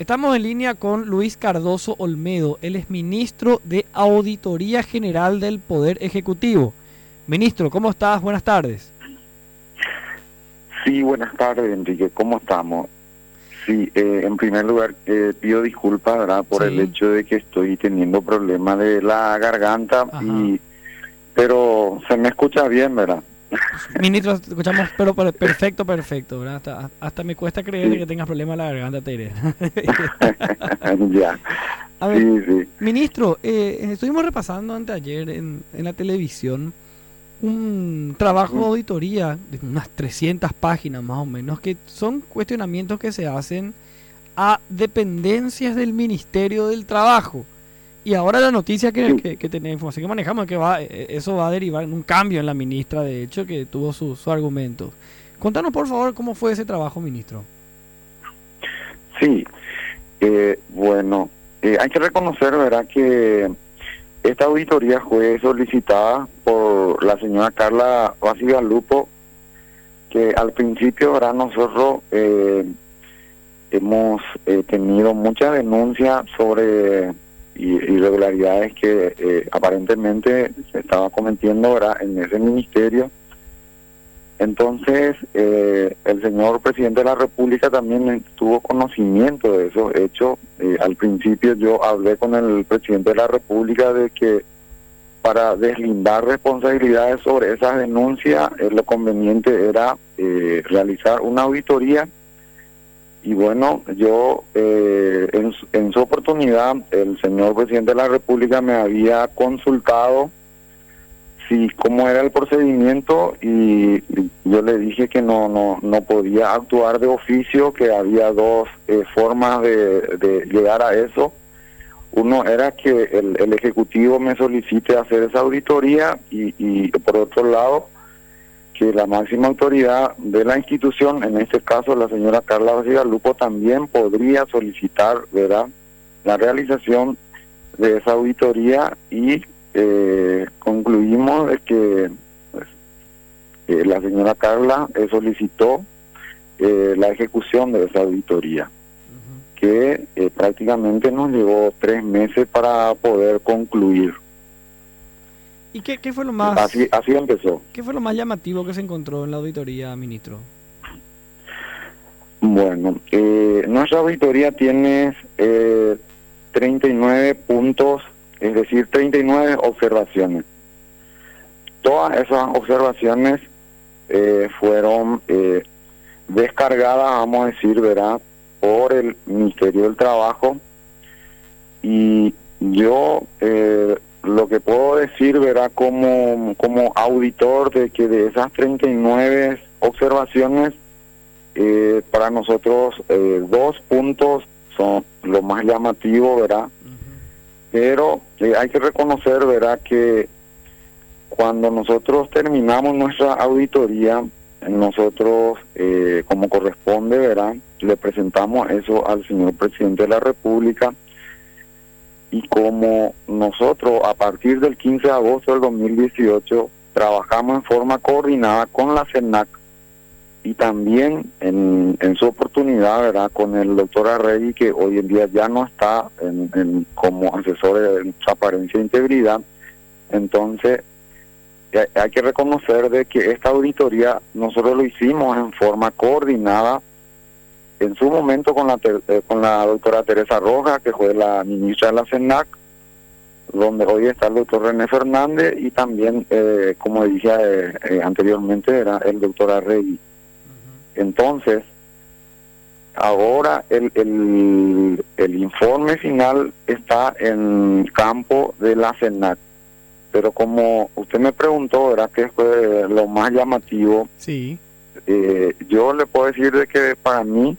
Estamos en línea con Luis Cardoso Olmedo. Él es ministro de Auditoría General del Poder Ejecutivo. Ministro, ¿cómo estás? Buenas tardes. Sí, buenas tardes, Enrique. ¿Cómo estamos? Sí, en primer lugar, pido disculpas, ¿verdad? Por el hecho de que estoy teniendo problemas de la garganta, pero se me escucha bien, ¿verdad? Ministro, te escuchamos, pero perfecto, ¿verdad? Hasta me cuesta creer que tengas problemas en la garganta, te diré. Ya. A ver, Sí. ministro, estuvimos repasando anteayer en la televisión un trabajo de auditoría de unas 300 páginas más o menos, que son cuestionamientos que se hacen a dependencias del Ministerio del Trabajo. Y ahora la noticia que tenemos, información que manejamos, es que eso va a derivar en un cambio en la ministra, de hecho, que tuvo sus argumentos. Contanos, por favor, cómo fue ese trabajo, ministro. Sí, bueno, hay que reconocer, ¿verdad?, que esta auditoría fue solicitada por la señora Carla Basigalupo, que al principio, ¿verdad?, nosotros hemos tenido muchas denuncias sobre irregularidades que aparentemente se estaba cometiendo, ¿verdad?, en ese ministerio. Entonces, el señor presidente de la República también tuvo conocimiento de esos hechos. Al principio yo hablé con el presidente de la República de que para deslindar responsabilidades sobre esas denuncias, lo conveniente era realizar una auditoría. Y bueno, yo en su oportunidad, el señor presidente de la República me había consultado cómo era el procedimiento, y yo le dije que no podía actuar de oficio, que había dos formas de llegar a eso. Uno era que el Ejecutivo me solicite hacer esa auditoría y por otro lado, que la máxima autoridad de la institución, en este caso la señora Carla Basigalupo, también podría solicitar, ¿verdad?, la realización de esa auditoría, y concluimos de que pues, la señora Carla solicitó la ejecución de esa auditoría, que prácticamente nos llevó 3 meses para poder concluir. ¿Y qué fue lo más así empezó? ¿Qué fue lo más llamativo que se encontró en la auditoría, ministro? Bueno, nuestra auditoría tiene 39 puntos, es decir, 39 observaciones. Todas esas observaciones fueron descargadas, vamos a decir, ¿verdad?, por el Ministerio del Trabajo. Y yo lo que puedo decir, ¿verdad?, como auditor, de que de esas 39 observaciones, para nosotros 2 puntos son lo más llamativo, ¿verdad? Pero hay que reconocer, ¿verdad?, que cuando nosotros terminamos nuestra auditoría, nosotros, como corresponde, ¿verdad?, le presentamos eso al señor presidente de la República. Y como nosotros, a partir del 15 de agosto del 2018, trabajamos en forma coordinada con la CENAC y también en su oportunidad, ¿verdad?, con el doctor Arregui, que hoy en día ya no está como asesor de transparencia e integridad. Entonces, hay que reconocer de que esta auditoría nosotros lo hicimos en forma coordinada, en su momento con la doctora Teresa Rojas, que fue la ministra de la CENAC, donde hoy está el doctor René Fernández, y también, como dije anteriormente, era el doctor Arregui. Entonces, ahora el informe final está en campo de la CENAC. Pero como usted me preguntó, ¿verdad?, qué fue lo más llamativo. Sí. Yo le puedo decir de que para mí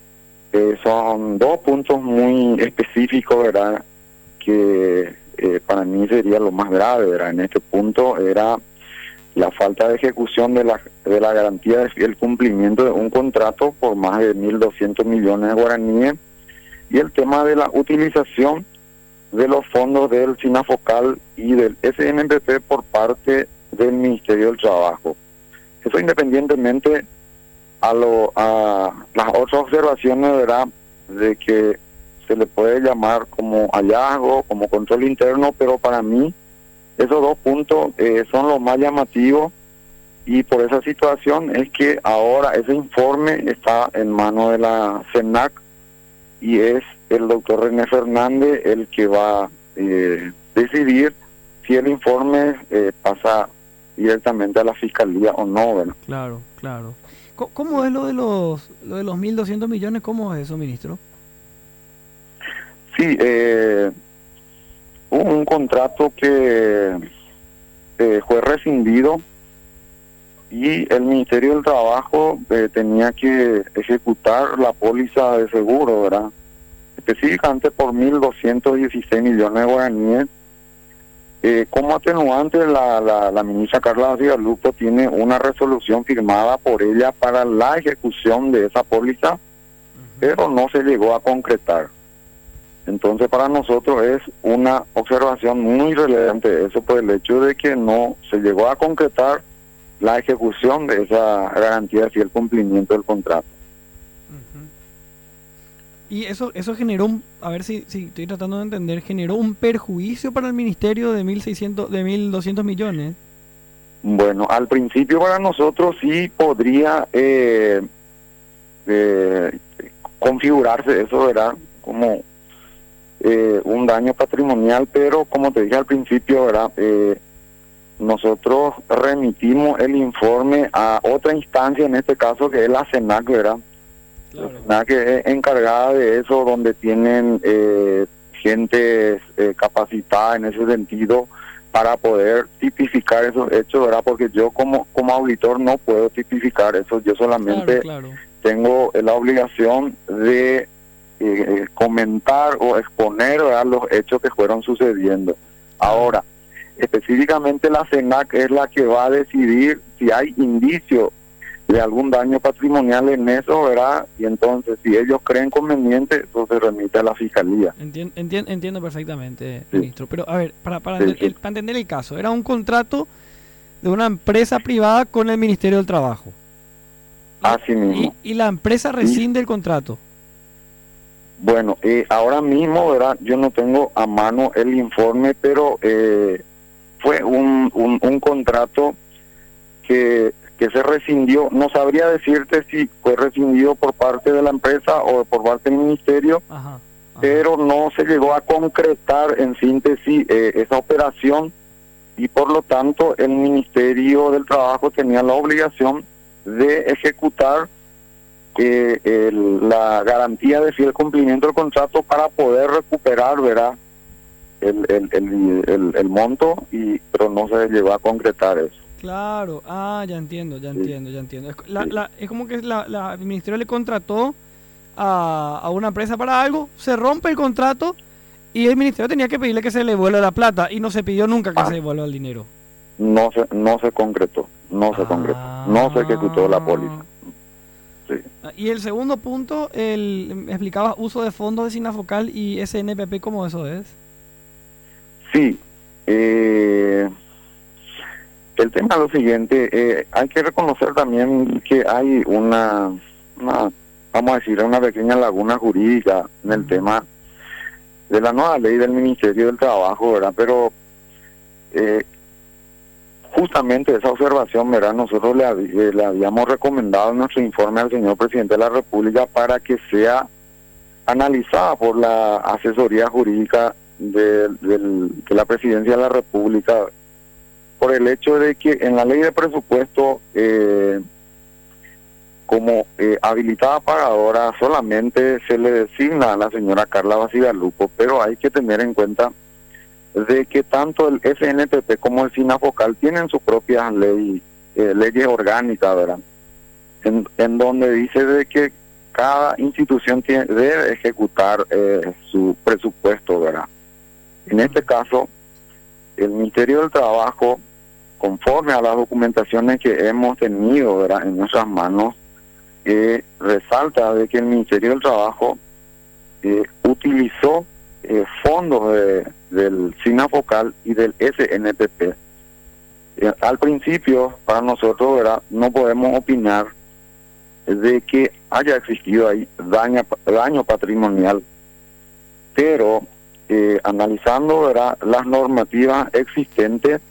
son 2 puntos muy específicos, ¿verdad?, que para mí sería lo más grave, ¿verdad? En este punto era la falta de ejecución de la garantía del cumplimiento de un contrato por más de 1.200 millones de guaraníes, y el tema de la utilización de los fondos del SINAFOCAL y del SNPP por parte del Ministerio del Trabajo. Eso independientemente a las otras observaciones, ¿verdad?, de que se le puede llamar como hallazgo, como control interno, pero para mí esos dos puntos son los más llamativos, y por esa situación es que ahora ese informe está en manos de la CENAC y es el doctor René Fernández el que va a decidir si el informe pasa directamente a la fiscalía o no, ¿verdad? Claro, claro. ¿Cómo es lo de los 1.200 millones? ¿Cómo es eso, ministro? Sí, hubo un contrato que fue rescindido y el Ministerio del Trabajo tenía que ejecutar la póliza de seguro, ¿verdad? Específicamente por 1.216 millones de guaraníes. Como atenuante, la ministra Carla Cigalupo tiene una resolución firmada por ella para la ejecución de esa póliza, pero no se llegó a concretar. Entonces, para nosotros es una observación muy relevante eso, por el hecho de que no se llegó a concretar la ejecución de esa garantía de fiel cumplimiento del contrato. Y eso generó a ver si estoy tratando de entender, generó un perjuicio para el ministerio de 1.200 millones. Bueno, al principio para nosotros sí podría configurarse eso, ¿verdad? Como un daño patrimonial, pero como te dije al principio, ¿verdad? Nosotros remitimos el informe a otra instancia, en este caso que es la CENAC, ¿verdad? Claro. La CENAC es encargada de eso, donde tienen gente capacitada en ese sentido para poder tipificar esos hechos, ¿verdad? Porque yo como auditor no puedo tipificar eso, yo solamente tengo la obligación de comentar o exponer, ¿verdad?, los hechos que fueron sucediendo. Ahora, específicamente la CENAC es la que va a decidir si hay indicio de algún daño patrimonial en eso, ¿verdad? Y entonces, si ellos creen conveniente, eso se remite a la fiscalía. Entiendo perfectamente, ministro. Pero, a ver, para entender el caso, era un contrato de una empresa privada con el Ministerio del Trabajo. Así mismo. Y la empresa rescinde el contrato. Bueno, ahora mismo, ¿verdad? Yo no tengo a mano el informe, pero fue un contrato que se rescindió. No sabría decirte si fue rescindido por parte de la empresa o por parte del ministerio, pero no se llegó a concretar en síntesis esa operación, y por lo tanto el Ministerio del Trabajo tenía la obligación de ejecutar la garantía de fiel cumplimiento del contrato para poder recuperar, ¿verdad?, el monto, pero no se llegó a concretar eso. Claro, ya entiendo. Es como que el ministerio le contrató a una empresa para algo, se rompe el contrato y el ministerio tenía que pedirle que se le devuelva la plata, y no se pidió nunca que se devuelva el dinero. No se concretó, no se ejecutó la póliza. Sí. Y el segundo punto, me explicabas uso de fondos de Sinafocal y SNPP, ¿cómo eso es? Sí, el tema es lo siguiente, hay que reconocer también que hay una vamos a decir, una pequeña laguna jurídica en el tema de la nueva ley del Ministerio del Trabajo, ¿verdad? Pero justamente esa observación, ¿verdad?, nosotros le habíamos recomendado en nuestro informe al señor presidente de la República para que sea analizada por la asesoría jurídica de la Presidencia de la República, por el hecho de que en la ley de presupuesto, como habilitada pagadora, solamente se le designa a la señora Carla Basigalupo, pero hay que tener en cuenta de que tanto el SNPP como el Sinafocal tienen sus propias leyes orgánicas, ¿verdad?, en donde dice de que cada institución debe ejecutar su presupuesto, ¿verdad? En este caso, el Ministerio del Trabajo, conforme a las documentaciones que hemos tenido, ¿verdad?, en nuestras manos, resalta de que el Ministerio del Trabajo utilizó fondos del Sinafocal y del SNPP. Al principio, para nosotros, ¿verdad?, no podemos opinar de que haya existido ahí daño patrimonial, pero analizando, ¿verdad?, las normativas existentes,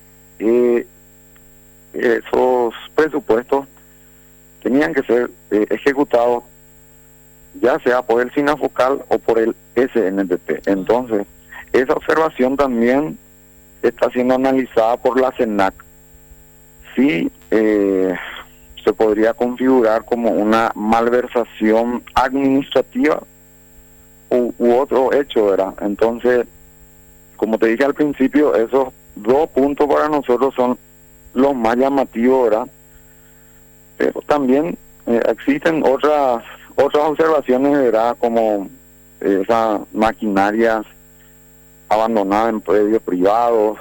esos presupuestos tenían que ser ejecutados ya sea por el SINAFOCAL o por el SNPP. Entonces, esa observación también está siendo analizada por la CENAC. Sí, se podría configurar como una malversación administrativa u otro hecho, ¿verdad? Entonces, como te dije al principio, esos dos puntos para nosotros son los más llamativos, ¿verdad? Pero también existen otras observaciones, ¿verdad?, como esas maquinarias abandonadas en predios privados,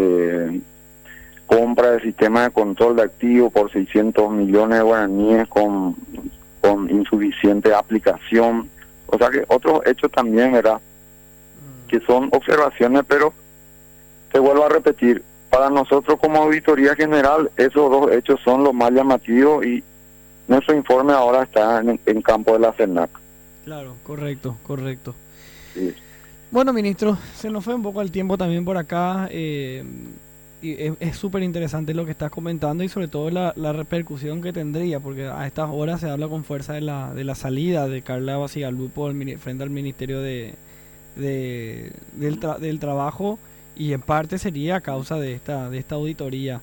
compra de sistema de control de activos por 600 millones de guaraníes con insuficiente aplicación. O sea que otros hechos también, ¿verdad?, que son observaciones, pero te vuelvo a repetir, para nosotros como Auditoría General, esos dos hechos son los más llamativos y nuestro informe ahora está en campo de la CENAC. Claro, correcto. Sí. Bueno, ministro, se nos fue un poco el tiempo también por acá. Y es súper interesante lo que estás comentando y sobre todo la repercusión que tendría, porque a estas horas se habla con fuerza de la salida de Carla Basigalupo frente al Ministerio del Trabajo, y en parte sería a causa de esta auditoría.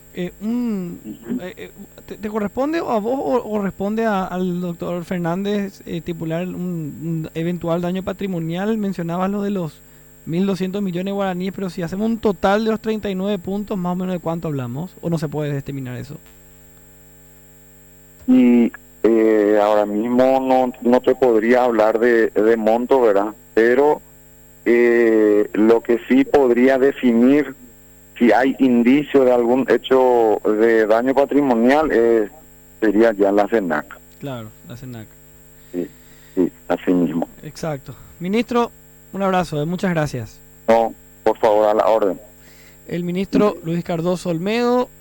¿Te corresponde a vos o responde al doctor Fernández estipular un eventual daño patrimonial? Mencionabas lo de los 1.200 millones de guaraníes, pero si hacemos un total de los 39 puntos, más o menos, ¿de cuánto hablamos? ¿O no se puede determinar eso? Y ahora mismo no te podría hablar de monto, ¿verdad? Pero lo que sí podría definir si hay indicio de algún hecho de daño patrimonial sería ya la CENAC. Claro, la CENAC. Sí, así mismo. Exacto. Ministro, un abrazo, muchas gracias. No, por favor, a la orden. El ministro Luis Cardoso Olmedo,